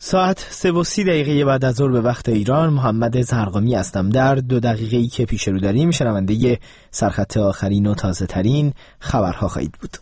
ساعت 3:30 بعد از ظهر به وقت ایران. محمد زرقامی هستم. در 2 دقیقه‌ای که پیش رو داریم شنونده سرخط آخرین و تازه ترین خبرها خواهید بود.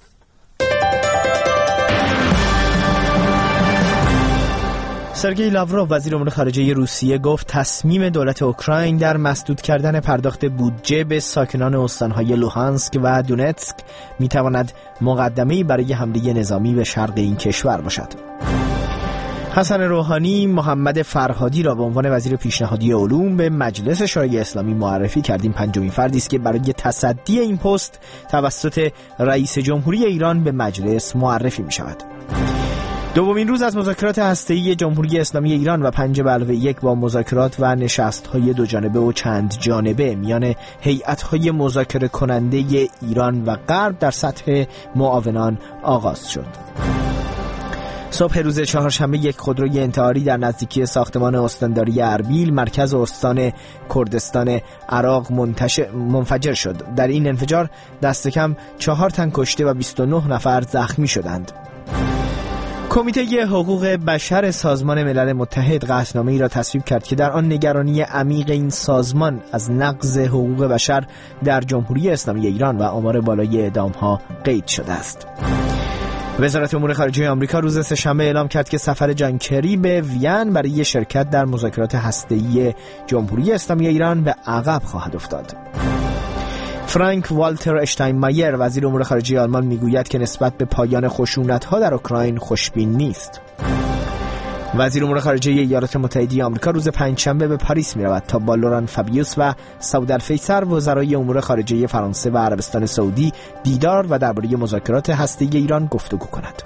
سرگئی لاوروف وزیر امور خارجه روسیه گفت تصمیم دولت اوکراین در مسدود کردن پرداخت بودجه به ساکنان استان‌های لوهانسک و دونتسک می‌تواند مقدمه‌ای برای حمله نظامی به شرق این کشور باشد. حسن روحانی محمد فرهادی را به عنوان وزیر پیشنهادی علوم به مجلس شورای اسلامی معرفی کردیم. 5مین فردی است که برای تصدی این پست توسط رئیس جمهوری ایران به مجلس معرفی می شود. دومین روز از مذاکرات هسته‌ای جمهوری اسلامی ایران و 5+1 با مذاکرات و نشست‌های دوجانبه و چند جانبه میان هیئت‌های مذاکره کننده ایران و غرب در سطح معاونان آغاز شد. صبح روز چهارشنبه یک خودروی انتحاری در نزدیکی ساختمان استانداری اربیل مرکز استان کردستان عراق منفجر شد. در این انفجار دست کم 4 تن کشته و 29 نفر زخمی شدند. کمیته حقوق بشر سازمان ملل متحد قطعنامه‌ای را تصویب کرد که در آن نگرانی عمیق این سازمان از نقض حقوق بشر در جمهوری اسلامی ایران و آمار بالای اعدام‌ها قید شده است. وزارت امور خارجه آمریکا روز سه‌شنبه اعلام کرد که سفر جان کری به وین برای شرکت در مذاکرات هسته‌ای جمهوری اسلامی ایران به عقب خواهد افتاد. فرانک والتر اشتاینمایر وزیر امور خارجه آلمان میگوید که نسبت به پایان خشونت‌ها در اوکراین خوشبین نیست. وزیر امور خارجه ایالات متحده آمریکا روز پنجشنبه به پاریس می‌رود تا با لوران فابیوس و سعود الفیصر وزرای امور خارجه فرانسه و عربستان سعودی دیدار و درباره مذاکرات هسته‌ای ایران گفتگو کند.